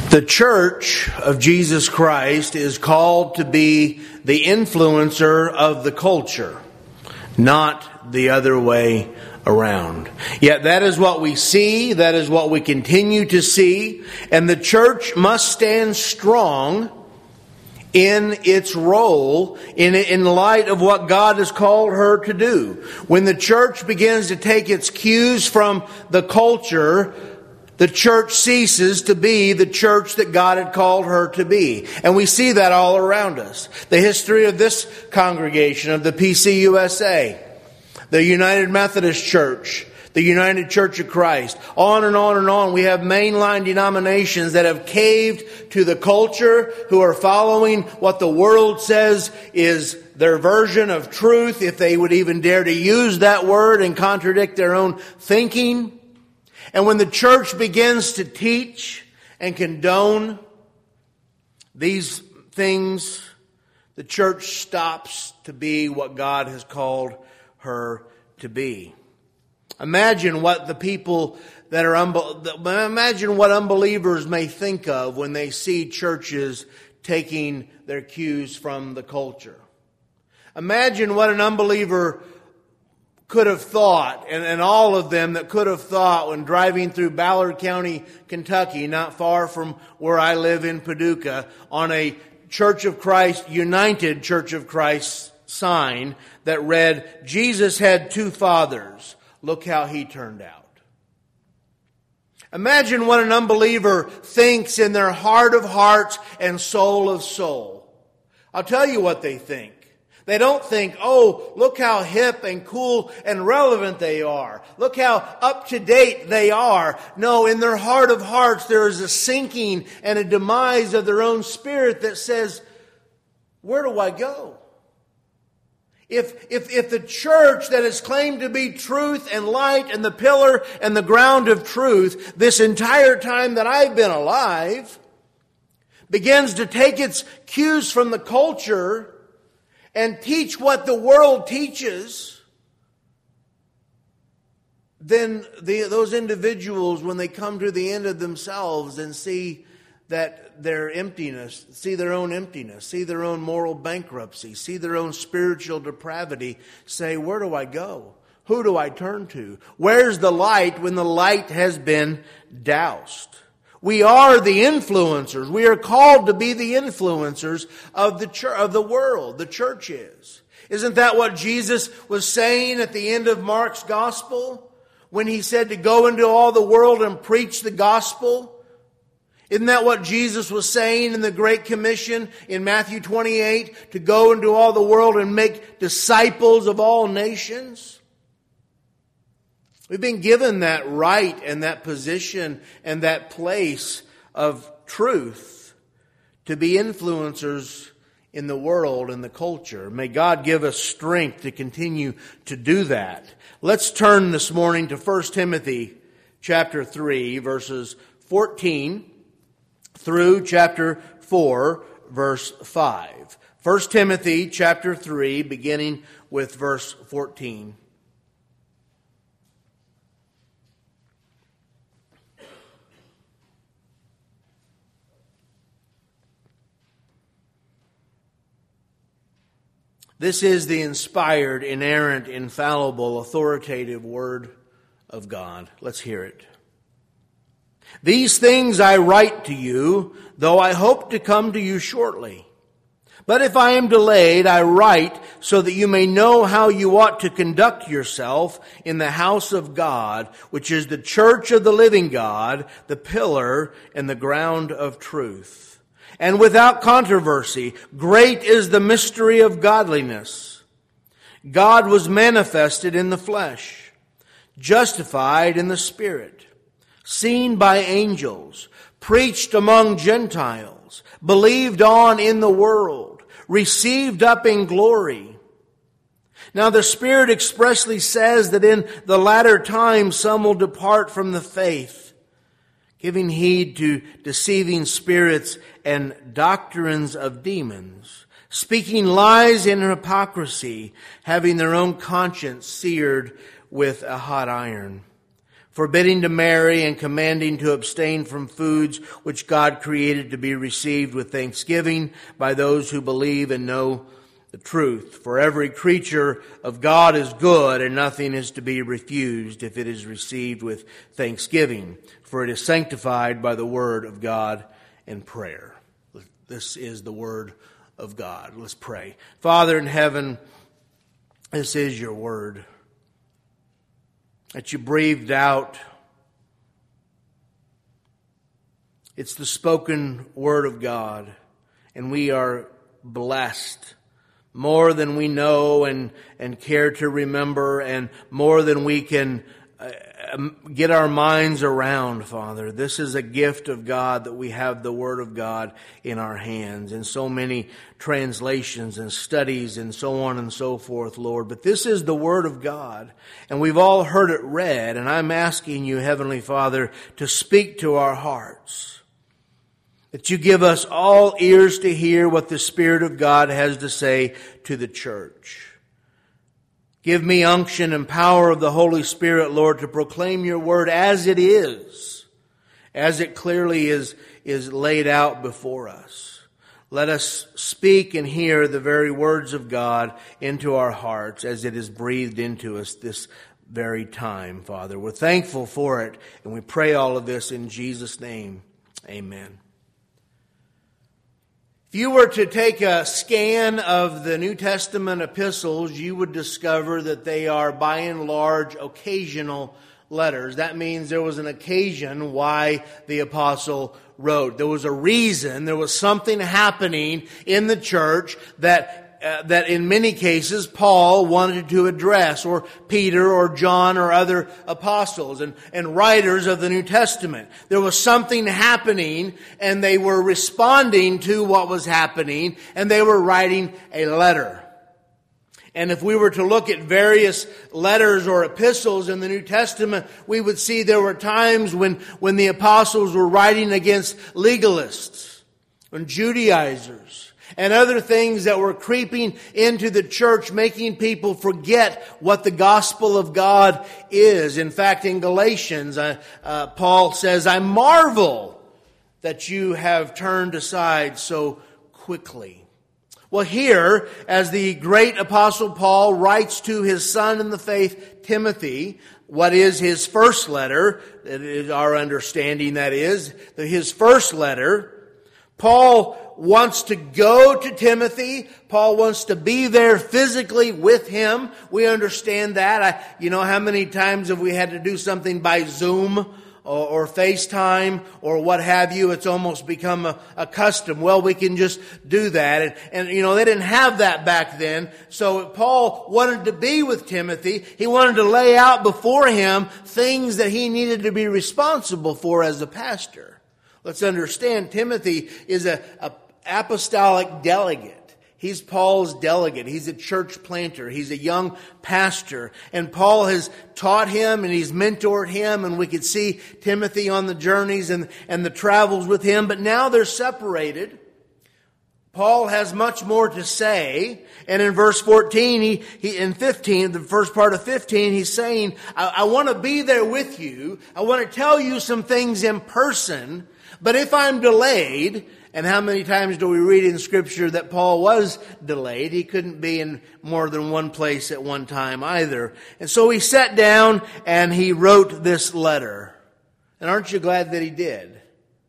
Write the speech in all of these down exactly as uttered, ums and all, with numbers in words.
The Church of Jesus Christ is called to be the influencer of the culture, not the other way around. Yet that is what we see, that is what we continue to see, and the church must stand strong in its role in, in light of what God has called her to do. When the church begins to take its cues from the culture, the church ceases to be the church that God had called her to be. And we see that all around us. The history of this congregation, of the P C U S A, the United Methodist Church, the United Church of Christ, on and on and on. We have mainline denominations that have caved to the culture, who are following what the world says is their version of truth, if they would even dare to use that word and contradict their own thinking. And when the church begins to teach and condone these things, the church stops to be what God has called her to be. Imagine what the people that are unbe- imagine what unbelievers may think of when they see churches taking their cues from the culture. Imagine what an unbeliever could have thought, and, and all of them that could have thought when driving through Ballard County, Kentucky, not far from where I live in Paducah, on a Church of Christ, United Church of Christ sign that read, "Jesus had two fathers. Look how he turned out." Imagine what an unbeliever thinks in their heart of hearts and soul of soul. I'll tell you what they think. They don't think, "Oh, look how hip and cool and relevant they are. Look how up to date they are." No, in their heart of hearts, there is a sinking and a demise of their own spirit that says, "Where do I go? If, if, if the church that has claimed to be truth and light and the pillar and the ground of truth this entire time that I've been alive begins to take its cues from the culture and teach what the world teaches, then the, those individuals, when they come to the end of themselves and see that their emptiness, see their own emptiness, see their own moral bankruptcy, see their own spiritual depravity, say, "Where do I go? Who do I turn to? Where's the light when the light has been doused?" We are the influencers. We are called to be the influencers of the church, of the world. The church is. Isn't that what Jesus was saying at the end of Mark's gospel when he said to go into all the world and preach the gospel? Isn't that what Jesus was saying in the Great Commission in Matthew twenty-eight, to go into all the world and make disciples of all nations? We've been given that right and that position and that place of truth to be influencers in the world and the culture. May God give us strength to continue to do that. Let's turn this morning to First Timothy chapter three, verses fourteen through chapter four, verse five. First Timothy chapter three, beginning with verse fourteen. This is the inspired, inerrant, infallible, authoritative Word of God. Let's hear it. "These things I write to you, though I hope to come to you shortly. But if I am delayed, I write so that you may know how you ought to conduct yourself in the house of God, which is the church of the living God, the pillar and the ground of truth. And without controversy, great is the mystery of godliness. God was manifested in the flesh, justified in the Spirit, seen by angels, preached among Gentiles, believed on in the world, received up in glory. Now the Spirit expressly says that in the latter times some will depart from the faith, giving heed to deceiving spirits and doctrines of demons, speaking lies in hypocrisy, having their own conscience seared with a hot iron. forbidding to marry and commanding to abstain from foods which God created to be received with thanksgiving by those who believe and know the truth. For every creature of God is good, and nothing is to be refused if it is received with thanksgiving, for it is sanctified by the word of God and prayer. This is the word of God. Let's pray. Father in heaven, this is your word that you breathed out. It's the spoken word of God, and we are blessed more than we know and, and care to remember, and more than we can uh, get our minds around, Father. This is a gift of God that we have the Word of God in our hands, and so many translations and studies and so on and so forth, Lord. But this is the Word of God, and we've all heard it read, and I'm asking you, Heavenly Father, to speak to our hearts. That you give us all ears to hear what the Spirit of God has to say to the church. Give me unction and power of the Holy Spirit, Lord, to proclaim your word as it is, as it clearly is, is laid out before us. Let us speak and hear the very words of God into our hearts as it is breathed into us this very time, Father. We're thankful for it, and we pray all of this in Jesus' name. Amen. If you were to take a scan of the New Testament epistles, you would discover that they are by and large occasional letters. That means there was an occasion why the apostle wrote. There was a reason, there was something happening in the church that Uh, that in many cases Paul wanted to address, or Peter or John or other apostles and, and writers of the New Testament. There was something happening, and they were responding to what was happening, and they were writing a letter. And if we were to look at various letters or epistles in the New Testament, we would see there were times when, when the apostles were writing against legalists and Judaizers and other things that were creeping into the church, making people forget what the gospel of God is. In fact, in Galatians, uh, uh, Paul says, I marvel that you have turned aside so quickly. Well, here, as the great apostle Paul writes to his son in the faith, Timothy, what is his first letter, it is our understanding that is, his first letter, Paul wants to go to Timothy. Paul wants to be there physically with him. We understand that. I, you know, how many times have we had to do something by Zoom or, or FaceTime or what have you? It's almost become a, a custom. Well, we can just do that. And, and, you know, they didn't have that back then. So Paul wanted to be with Timothy. He wanted to lay out before him things that he needed to be responsible for as a pastor. Let's understand, Timothy is a, a apostolic delegate. He's Paul's delegate. He's a church planter. He's a young pastor. And Paul has taught him and he's mentored him. And we could see Timothy on the journeys and, and the travels with him. But now they're separated. Paul has much more to say. And in verse fourteen, he, he in fifteen, the first part of fifteen, he's saying, I, I want to be there with you. I want to tell you some things in person. But if I'm delayed, and how many times do we read in Scripture that Paul was delayed? He couldn't be in more than one place at one time either. And so he sat down and he wrote this letter. And aren't you glad that he did?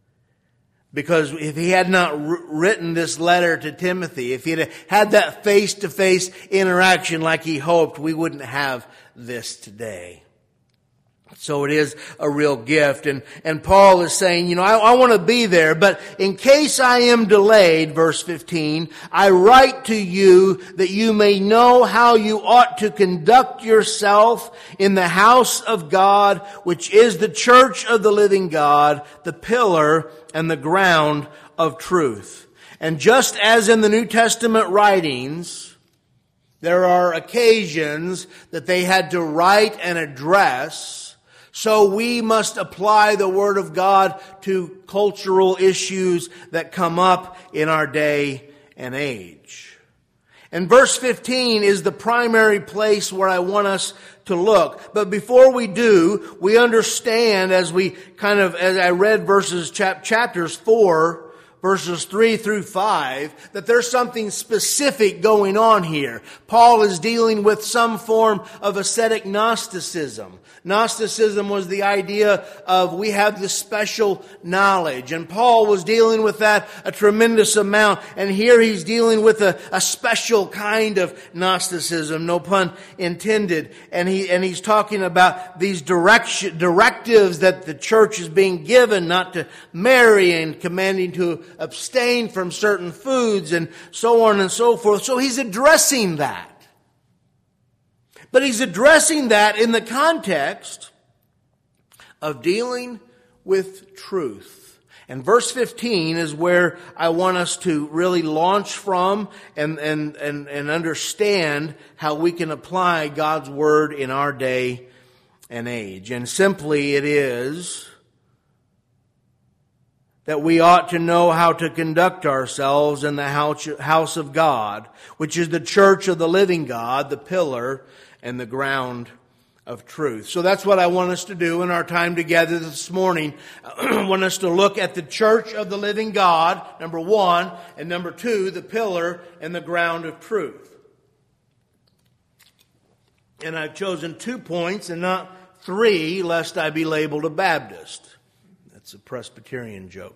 Because if he had not written this letter to Timothy, if he had had that face-to-face interaction like he hoped, we wouldn't have this today. So it is a real gift. And, and Paul is saying, you know, I, I want to be there, but in case I am delayed, verse fifteen, I write to you that you may know how you ought to conduct yourself in the house of God, which is the church of the living God, the pillar and the ground of truth. And just as in the New Testament writings, there are occasions that they had to write and address, so we must apply the Word of God to cultural issues that come up in our day and age. And verse fifteen is the primary place where I want us to look. But before we do, we understand as we kind of, as I read verses, chap, chapters four, verses three through five, that there's something specific going on here. Paul is dealing with some form of ascetic Gnosticism. Gnosticism was the idea of we have this special knowledge. And Paul was dealing with that a tremendous amount. And here he's dealing with a, a special kind of Gnosticism, no pun intended. And he and he's talking about these direction, directives that the church is being given not to marry and commanding to abstain from certain foods and so on and so forth. So he's addressing that. But he's addressing that in the context of dealing with truth. And verse fifteen is where I want us to really launch from and, and, and, and understand how we can apply God's Word in our day and age. And simply it is that we ought to know how to conduct ourselves in the house of God, which is the church of the living God, the pillar and the ground of truth. So that's what I want us to do in our time together this morning. I want us to look at the church of the living God, number one, and number two, the pillar and the ground of truth. And I've chosen two points and not three, lest I be labeled a Baptist. That's a Presbyterian joke.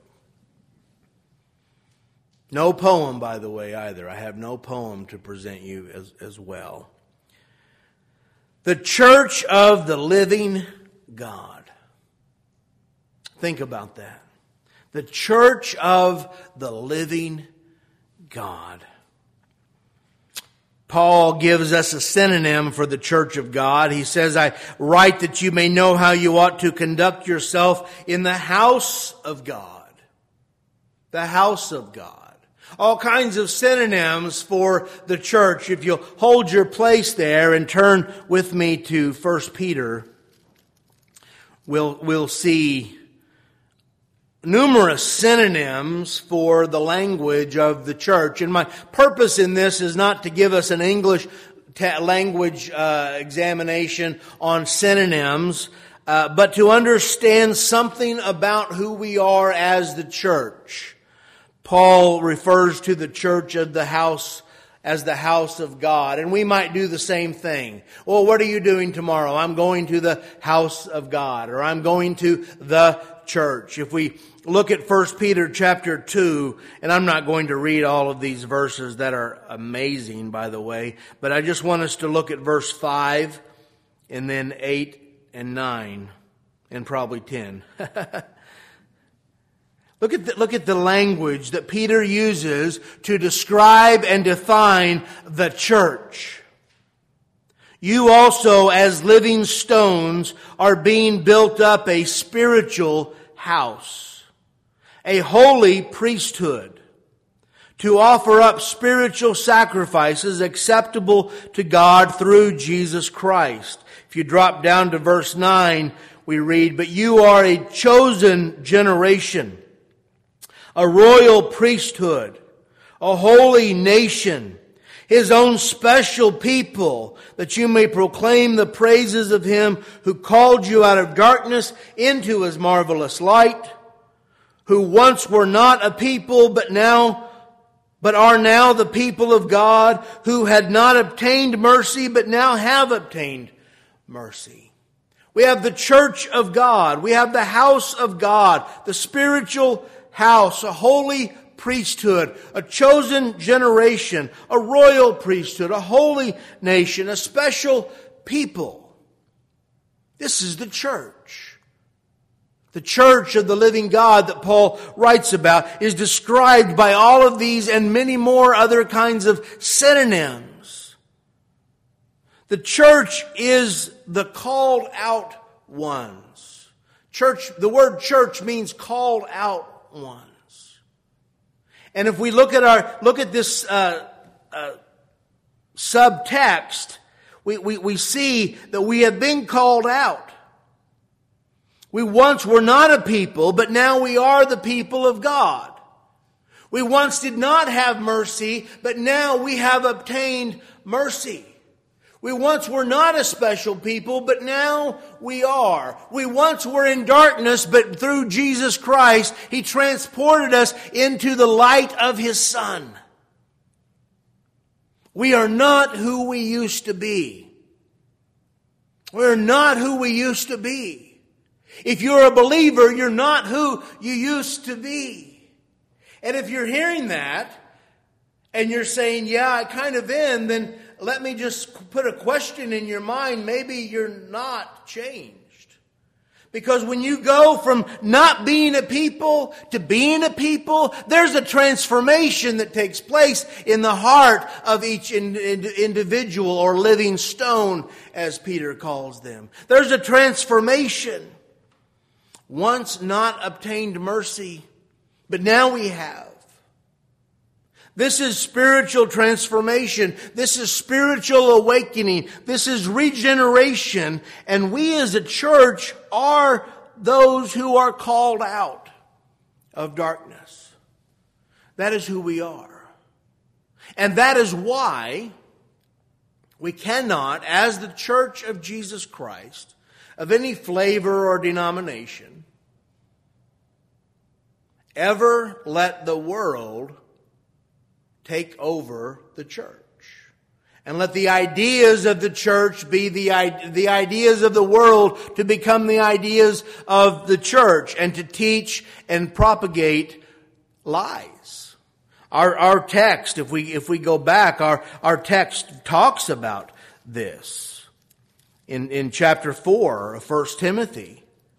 No poem, by the way, either. I have no poem to present you as, as well. The church of the living God. Think about that. The church of the living God. Paul gives us a synonym for the church of God. He says, I write that you may know how you ought to conduct yourself in the house of God. The house of God. All kinds of synonyms for the church. If you'll hold your place there and turn with me to First Peter, we'll, we'll see numerous synonyms for the language of the church. And my purpose in this is not to give us an English ta- language uh, examination on synonyms, uh, but to understand something about who we are as the church. Paul refers to the church of the house as the house of God. And we might do the same thing. Well, what are you doing tomorrow? I'm going to the house of God, or I'm going to the church. If we look at First Peter chapter two, and I'm not going to read all of these verses that are amazing, by the way, but I just want us to look at verse five, and then eight and nine, and probably ten. Look at the, look at the language that Peter uses to describe and define the church. You also, as living stones, are being built up a spiritual house, a holy priesthood, to offer up spiritual sacrifices acceptable to God through Jesus Christ. If you drop down to verse nine, we read, but you are a chosen generation, a royal priesthood, a holy nation, His own special people, that you may proclaim the praises of Him who called you out of darkness into His marvelous light, who once were not a people, but now, but are now the people of God, who had not obtained mercy, but now have obtained mercy. We have the church of God. We have the house of God, the spiritual house, a holy priesthood, a chosen generation, a royal priesthood, a holy nation, a special people. This is the church. The church of the living God that Paul writes about is described by all of these and many more other kinds of synonyms. The church is the called out ones. Church, the word church means called out ones. And if we look at our look at this uh, uh, subtext, we, we we see that we have been called out. We once were not a people, but now we are the people of God. We once did not have mercy, but now we have obtained mercy. We once were not a special people, but now we are. We once were in darkness, but through Jesus Christ, He transported us into the light of His Son. We are not who we used to be. We're not who we used to be. If you're a believer, you're not who you used to be. And if you're hearing that, and you're saying, yeah, I kind of am, then let me just put a question in your mind. Maybe you're not changed. Because when you go from not being a people to being a people, there's a transformation that takes place in the heart of each individual, or living stone, as Peter calls them. There's a transformation. Once not obtained mercy, but now we have. This is spiritual transformation. This is spiritual awakening. This is regeneration. And we as a church are those who are called out of darkness. That is who we are. And that is why we cannot, as the Church of Jesus Christ, of any flavor or denomination, ever let the world take over the church. And let the ideas of the church be the, the ideas of the world to become the ideas of the church, and to teach and propagate lies. Our, our text, if we, if we go back, our, our text talks about this in, in chapter four of First Timothy.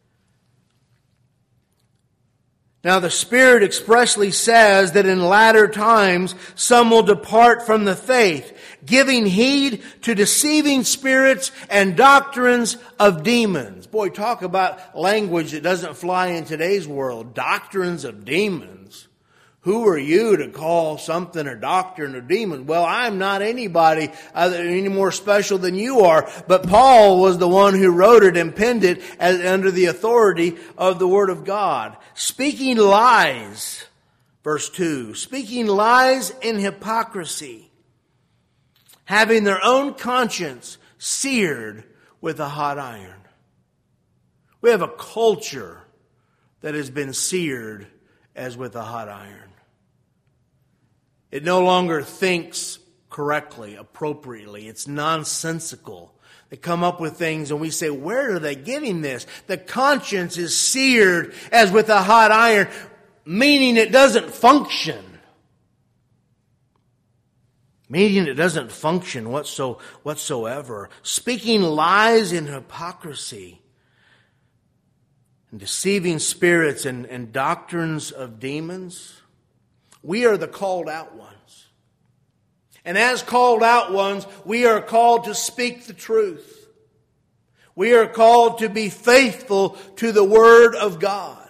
Now the Spirit expressly says that in latter times some will depart from the faith, giving heed to deceiving spirits and doctrines of demons. Boy, talk about language that doesn't fly in today's world. Doctrines of demons. Who are you to call something a doctrine of demons? Well, I'm not anybody other, any more special than you are. But Paul was the one who wrote it and penned it as, under the authority of the Word of God. Speaking lies, verse two, speaking lies in hypocrisy, having their own conscience seared with a hot iron. We have a culture that has been seared as with a hot iron. It no longer thinks correctly, appropriately. It's nonsensical. They come up with things and we say, where are they getting this? The conscience is seared as with a hot iron, meaning it doesn't function. Meaning it doesn't function whatsoever. Speaking lies in hypocrisy, and deceiving spirits and, and doctrines of demons. We are the called out ones. And as called out ones, we are called to speak the truth. We are called to be faithful to the Word of God.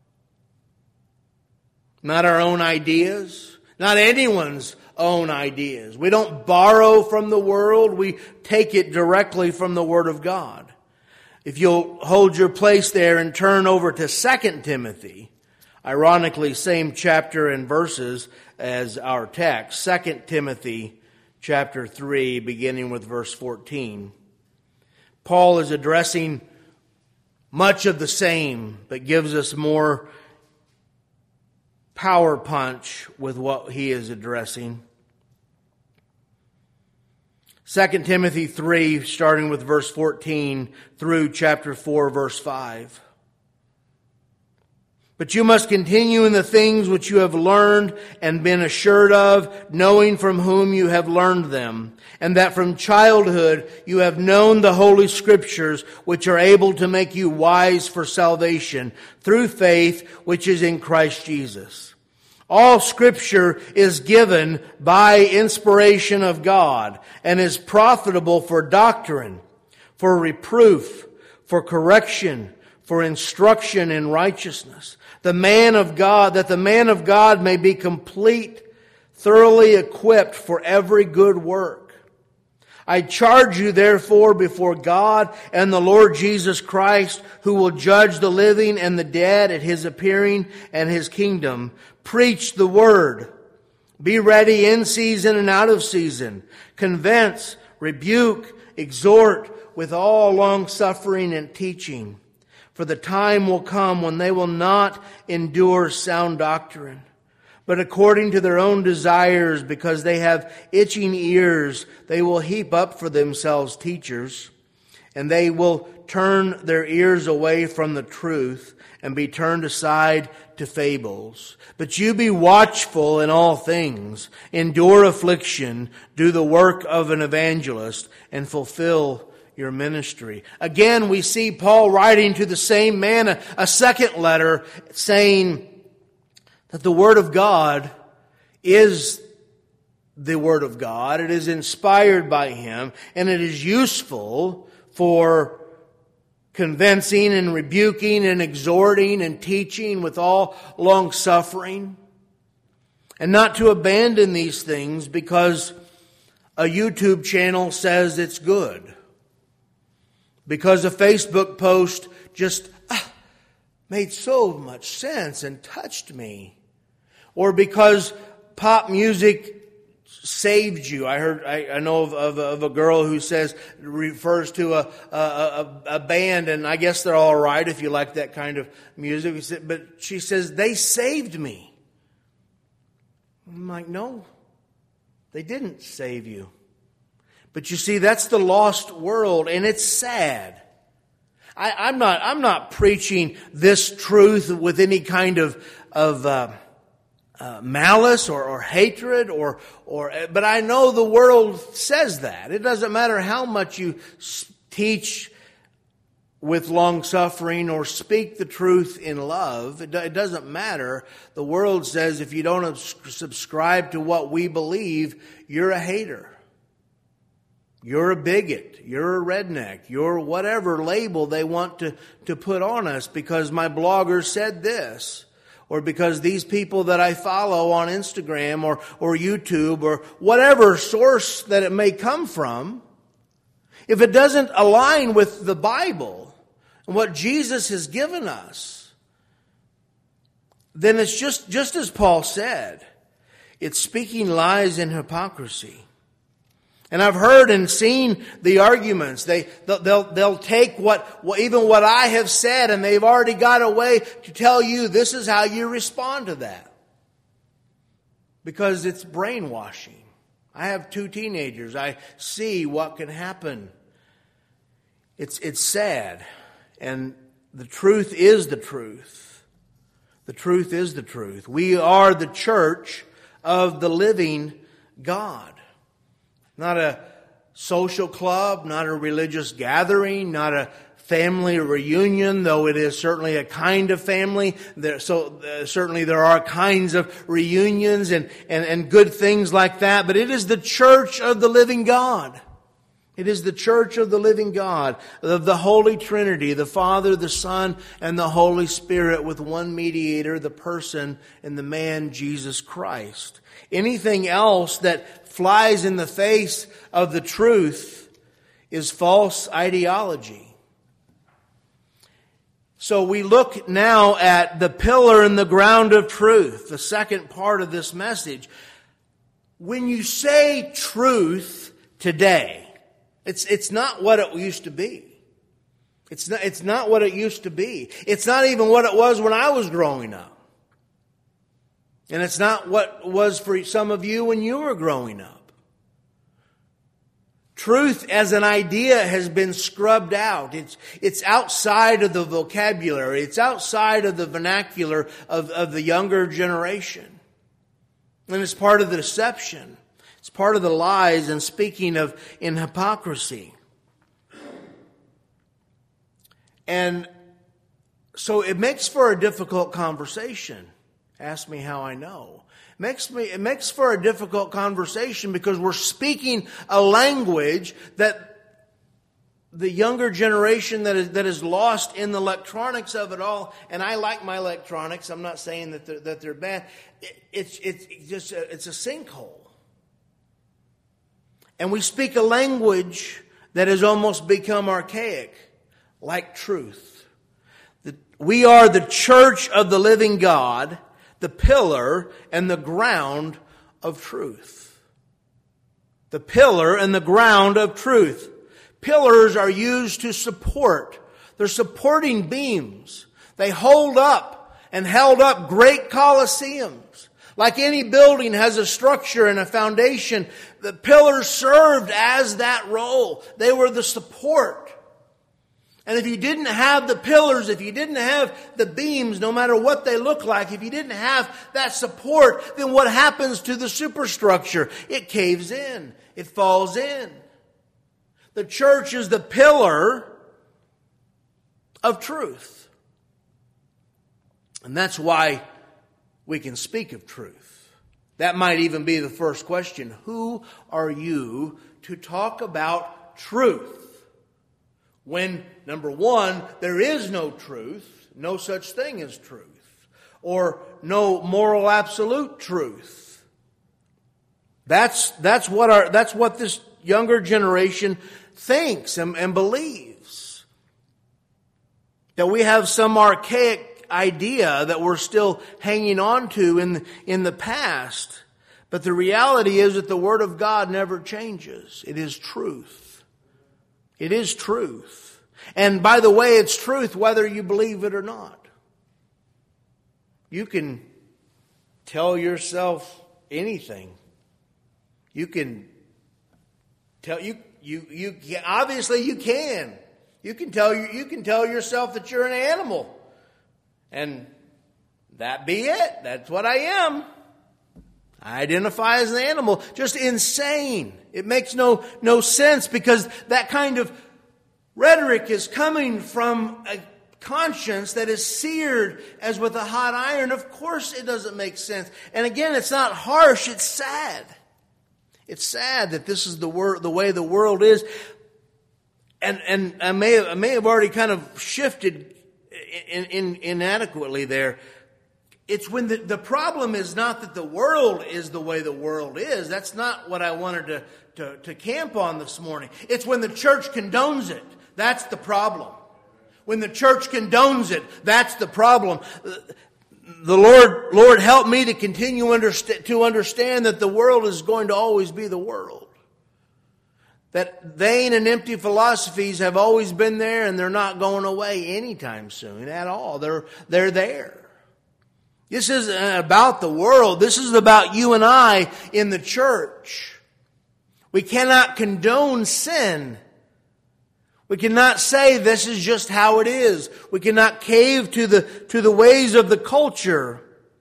Not our own ideas, not anyone's own ideas. We don't borrow from the world, we take it directly from the Word of God. If you'll hold your place there and turn over to Second Timothy, ironically, same chapter and verses as our text. Second Timothy chapter three, beginning with verse fourteen. Paul is addressing much of the same, but gives us more power punch with what he is addressing. Second Timothy three, starting with verse fourteen through chapter four, verse five. But you must continue in the things which you have learned and been assured of, knowing from whom you have learned them, and that from childhood you have known the Holy Scriptures, which are able to make you wise for salvation through faith which is in Christ Jesus. All Scripture is given by inspiration of God and is profitable for doctrine, for reproof, for correction, for instruction in righteousness. The man of God, that the man of God may be complete, thoroughly equipped for every good work. I charge you therefore before God and the Lord Jesus Christ, who will judge the living and the dead at His appearing and His kingdom. Preach the word. Be ready in season and out of season. Convince, rebuke, exhort with all long suffering and teaching. For the time will come when they will not endure sound doctrine, but according to their own desires, because they have itching ears, they will heap up for themselves teachers, and they will turn their ears away from the truth and be turned aside to fables. But you be watchful in all things, endure affliction, do the work of an evangelist, and fulfill your ministry. Again, we see Paul writing to the same man a, a second letter saying that the Word of God is the Word of God. It is inspired by Him, and it is useful for convincing and rebuking and exhorting and teaching with all long suffering. And not to abandon these things because a YouTube channel says it's good. Because a Facebook post just ah, made so much sense and touched me. Or because pop music saved you. I heard, I, I know of, of, of a girl who says, refers to a, a, a, a band, and I guess they're all right if you like that kind of music. But she says, they saved me. I'm like, no, they didn't save you. But you see, that's the lost world, and it's sad. I, I'm not, I'm not preaching this truth with any kind of, of, uh, Uh, malice or, or hatred or or but I know the world says that. It doesn't matter how much you teach with long suffering or speak the truth in love. It, it doesn't matter. The world says if you don't subscribe to what we believe, you're a hater. You're a bigot. You're a redneck. You're whatever label they want to, to put on us because my blogger said this. Or because these people that I follow on Instagram or, or YouTube or whatever source that it may come from, if it doesn't align with the Bible and what Jesus has given us, then it's just, just as Paul said, it's speaking lies and hypocrisy. And I've heard and seen the arguments. They, they'll, they'll take what, even what I have said, and they've already got a way to tell you this is how you respond to that. Because it's brainwashing. I have two teenagers. I see what can happen. It's, it's sad. And the truth is the truth. The truth is the truth. We are the church of the living God. Not a social club, not a religious gathering, not a family reunion, though it is certainly a kind of family. There, so uh, certainly there are kinds of reunions and, and, and good things like that. But it is the church of the living God. It is the church of the living God, of the Holy Trinity, the Father, the Son, and the Holy Spirit, with one mediator, the person and the man, Jesus Christ. Anything else that flies in the face of the truth is false ideology. So we look now at the pillar and the ground of truth, the second part of this message. When you say truth today, It's, it's not what it used to be. It's not, it's not what it used to be. It's not even what it was when I was growing up. And it's not what was for some of you when you were growing up. Truth as an idea has been scrubbed out. It's, it's outside of the vocabulary. It's outside of the vernacular of, of the younger generation. And it's part of the deception. It's part of the lies and speaking of in hypocrisy. And so it makes for a difficult conversation. Ask me how I know. It makes me, it makes for a difficult conversation because we're speaking a language that the younger generation that is, that is lost in the electronics of it all. And I like my electronics. I'm not saying that they're, that they're bad. It, it's, it's just a, it's a sinkhole. And we speak a language that has almost become archaic, like truth. We are the church of the living God, the pillar and the ground of truth. The pillar and the ground of truth. Pillars are used to support. They're supporting beams. They hold up and held up great coliseums. Like any building has a structure and a foundation, the pillars served as that role. They were the support. And if you didn't have the pillars, if you didn't have the beams, no matter what they look like, if you didn't have that support, then what happens to the superstructure? It caves in. It falls in. The church is the pillar of truth. And that's why we can speak of truth. That might even be the first question. Who are you to talk about truth? When, number one, there is no truth, no such thing as truth, or no moral absolute truth. That's, that's what our, that's what this younger generation thinks and, and believes. That we have some archaic idea that we're still hanging on to in, in the past. But the reality is that the Word of God never changes. It is truth. It is truth. And by the way, it's truth whether you believe it or not. You can tell yourself anything. You can tell you you you obviously you can. You can tell you you can tell yourself that you're an animal. And that be it. That's what I am. I identify as an animal. Just insane. It makes no, no sense because that kind of rhetoric is coming from a conscience that is seared as with a hot iron. Of course it doesn't make sense. And again, it's not harsh. It's sad. It's sad that this is the wor- the way the world is. And, and I may have, I may have already kind of shifted In, in, inadequately there. It's when the, the problem is not that the world is the way the world is. That's not what I wanted to, to, to camp on this morning. It's when the church condones it. That's the problem. When the church condones it, that's the problem. The Lord, Lord help me to continue underst- to understand that the world is going to always be the world. That vain and empty philosophies have always been there and they're not going away anytime soon at all. They're, they're there. This isn't about the world. This is about you and I in the church. We cannot condone sin. We cannot say this is just how it is. We cannot cave to the, to the ways of the culture.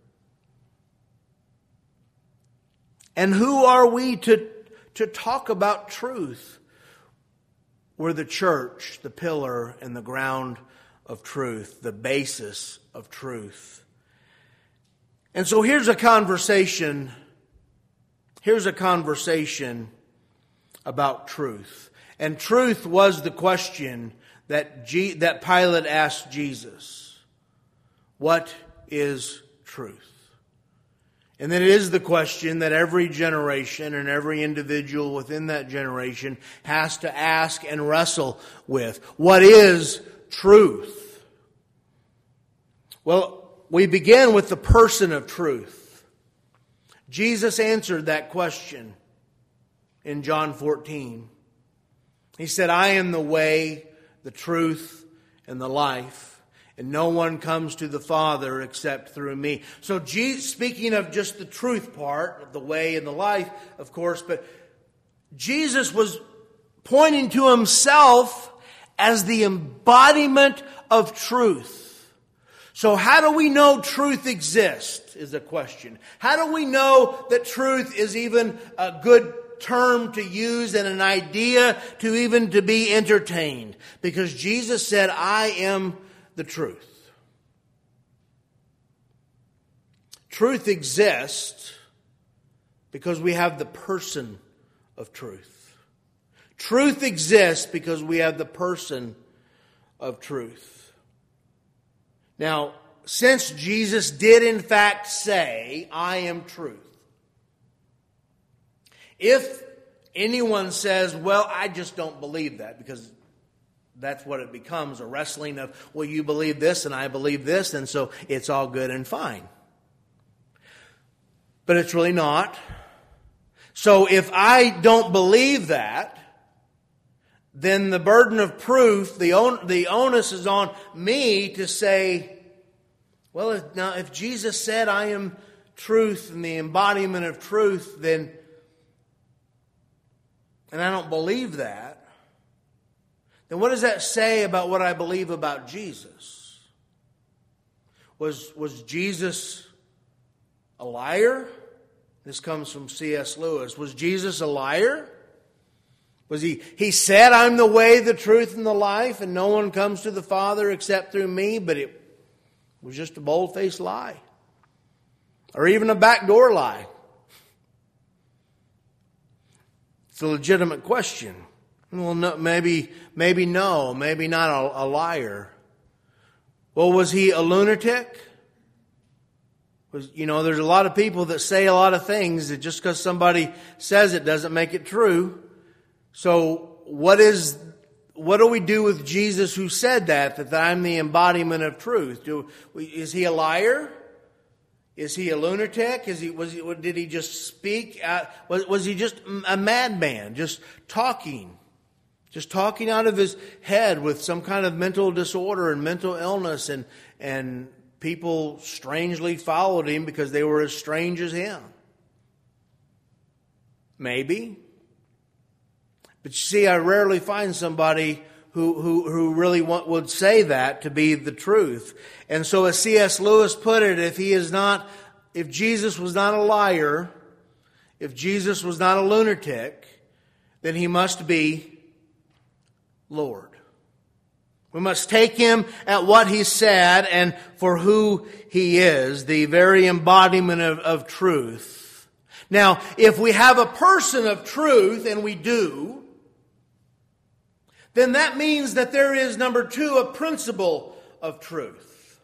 And who are we to To talk about truth? We're the church, the pillar and the ground of truth, the basis of truth. And so here's a conversation, here's a conversation about truth. And truth was the question that G, that Pilate asked Jesus. What is truth? And then it is the question that every generation and every individual within that generation has to ask and wrestle with. What is truth? Well, we begin with the person of truth. Jesus answered that question in John fourteen. He said, I am the way, the truth, and the life. And no one comes to the Father except through me. So Jesus, speaking of just the truth part, of the way and the life, of course, but Jesus was pointing to himself as the embodiment of truth. So how do we know truth exists is a question. How do we know that truth is even a good term to use and an idea to even to be entertained? Because Jesus said, I am the truth. Truth exists because we have the person of truth. Truth exists because we have the person of truth. Now, since Jesus did in fact say, I am truth, if anyone says, well, I just don't believe that, because that's what it becomes, a wrestling of, well, you believe this and I believe this, and so it's all good and fine. But it's really not. So if I don't believe that, then the burden of proof, the on, the onus is on me to say, well, if, now if Jesus said I am truth and the embodiment of truth, then, and I don't believe that, then what does that say about what I believe about Jesus? Was, was Jesus a liar? This comes from C S Lewis. Was Jesus a liar? Was he, he said, I'm the way, the truth, and the life, and no one comes to the Father except through me, but it was just a bold-faced lie. Or even a backdoor lie. It's a legitimate question. Well, no, maybe, maybe no, maybe not a, a liar. Well, was he a lunatic? Was, you know, there's a lot of people that say a lot of things that just because somebody says it doesn't make it true. So what is, what do we do with Jesus who said that, that I'm the embodiment of truth? Do, is he a liar? Is he a lunatic? Is he, was he, did he just speak? Out, was, was he just a madman, just talking? Just talking out of his head with some kind of mental disorder and mental illness, and, and people strangely followed him because they were as strange as him? Maybe. But you see, I rarely find somebody who, who, who really want, would say that to be the truth. And so as C S Lewis put it, if he is not, if Jesus was not a liar, if Jesus was not a lunatic, then he must be Lord. We must take him at what he said and for who he is, the very embodiment of, of truth. Now, if we have a person of truth, and we do, then that means that there is, number two, a principle of truth.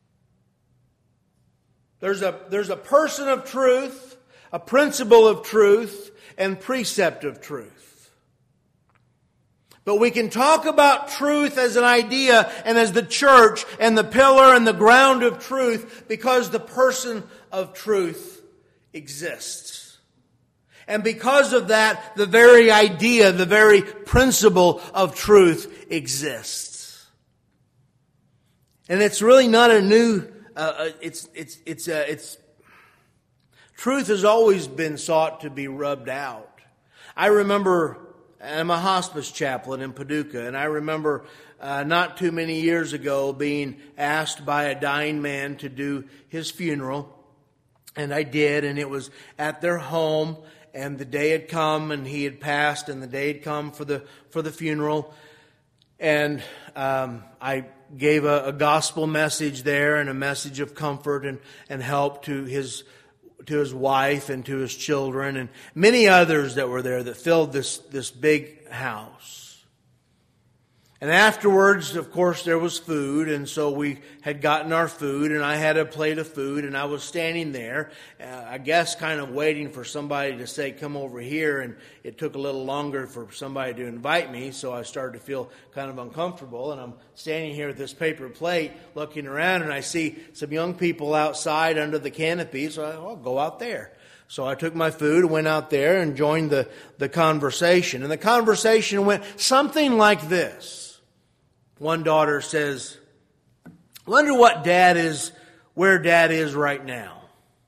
There's a, there's a person of truth, a principle of truth, and precept of truth. But we can talk about truth as an idea and as the church and the pillar and the ground of truth because the person of truth exists. And because of that, the very idea, the very principle of truth exists. And it's really not a new, uh, it's, it's, it's, uh, it's, truth has always been sought to be rubbed out. I remember, I'm a hospice chaplain in Paducah, and I remember uh, not too many years ago being asked by a dying man to do his funeral. And I did, and it was at their home. And the day had come, and he had passed, and the day had come for the for the funeral. And um, I gave a, a gospel message there, and a message of comfort and, and help to his to his wife and to his children, and many others that were there that filled this this big house. And afterwards, of course, there was food, and so we had gotten our food, and I had a plate of food, and I was standing there, uh, I guess kind of waiting for somebody to say, come over here, and it took a little longer for somebody to invite me, so I started to feel kind of uncomfortable, and I'm standing here with this paper plate, looking around, and I see some young people outside under the canopy, so I, oh, I'll go out there. So I took my food, went out there, and joined the, the conversation. And the conversation went something like this. One daughter says, wonder what dad is, where dad is right now.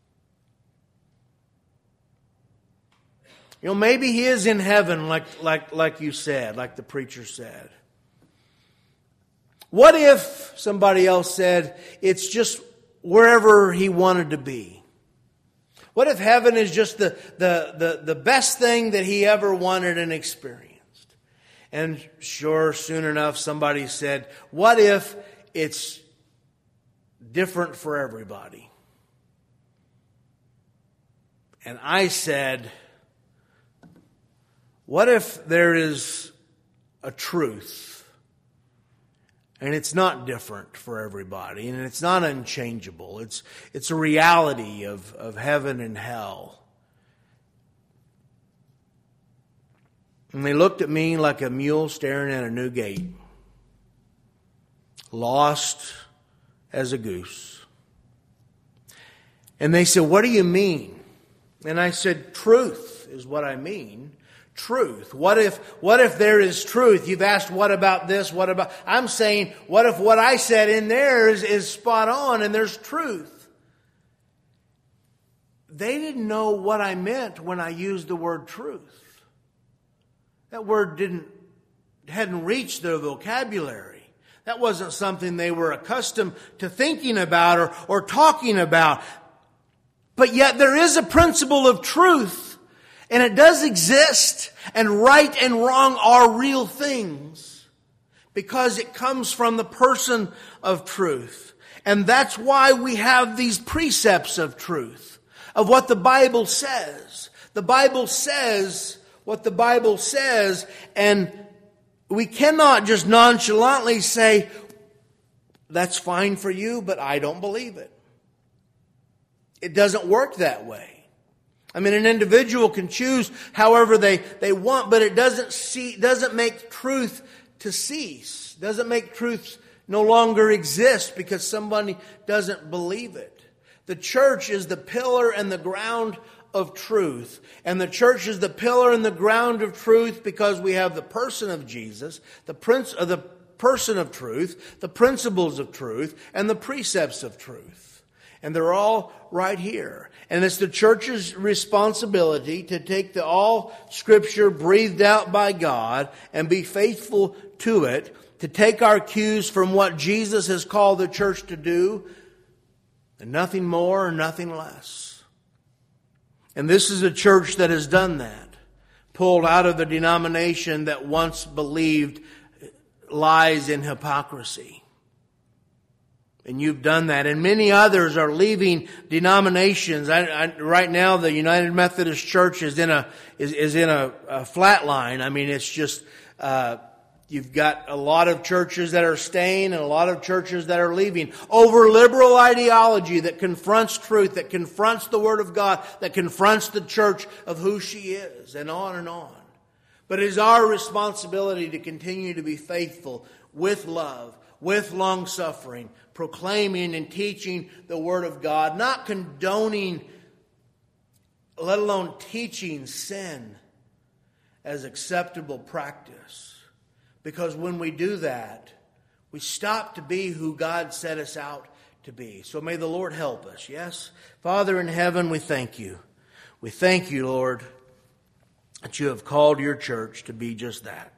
You know, maybe he is in heaven like, like, like you said, like the preacher said. What if somebody else said it's just wherever he wanted to be? What if heaven is just the, the, the, the best thing that he ever wanted and experienced? And sure, soon enough, somebody said, what if it's different for everybody? And I said, what if there is a truth, and it's not different for everybody, and it's not unchangeable. It's, it's a reality of, of heaven and hell. And they looked at me like a mule staring at a new gate. Lost as a goose. And they said, what do you mean? And I said, truth is what I mean. Truth. What if, what if there is truth? You've asked, what about this? What about, I'm saying, what if what I said in there is, is spot on and there's truth? They didn't know what I meant when I used the word truth. That word didn't, hadn't reached their vocabulary. That wasn't something they were accustomed to thinking about or, or talking about. But yet there is a principle of truth, and it does exist, and right and wrong are real things because it comes from the person of truth. And that's why we have these precepts of truth, of what the Bible says. The Bible says what the Bible says, and we cannot just nonchalantly say, that's fine for you, but I don't believe it. It doesn't work that way. I mean, an individual can choose however they, they want, but it doesn't see, doesn't make truth to cease. Doesn't make truth no longer exist because somebody doesn't believe it. The church is the pillar and the ground of truth. And the church is the pillar and the ground of truth because we have the person of Jesus, the prince of the person of truth, the principles of truth, and the precepts of truth. And they're all right here. And it's the church's responsibility to take the all Scripture breathed out by God and be faithful to it, to take our cues from what Jesus has called the church to do, and nothing more or nothing less. And this is a church that has done that. Pulled out of the denomination that once believed lies in hypocrisy. And you've done that. And many others are leaving denominations. I, I, right now, the United Methodist Church is in a is, is in a, a flat line. I mean, it's just uh, you've got a lot of churches that are staying and a lot of churches that are leaving over liberal ideology that confronts truth, that confronts the Word of God, that confronts the church of who she is, and on and on. But it is our responsibility to continue to be faithful with love, with long suffering, proclaiming and teaching the Word of God, not condoning, let alone teaching sin as acceptable practice. Because when we do that, we stop to be who God set us out to be. So may the Lord help us, yes? Father in heaven, we thank you. We thank you, Lord, that you have called your church to be just that.